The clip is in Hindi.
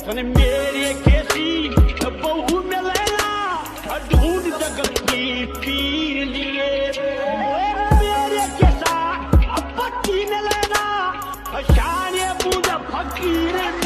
तने मेरे कैसी बहू मिलेगा ढूंढ जगत की पीर लिए मेरे कैसा पति मिलेगा शान पूजा फकीर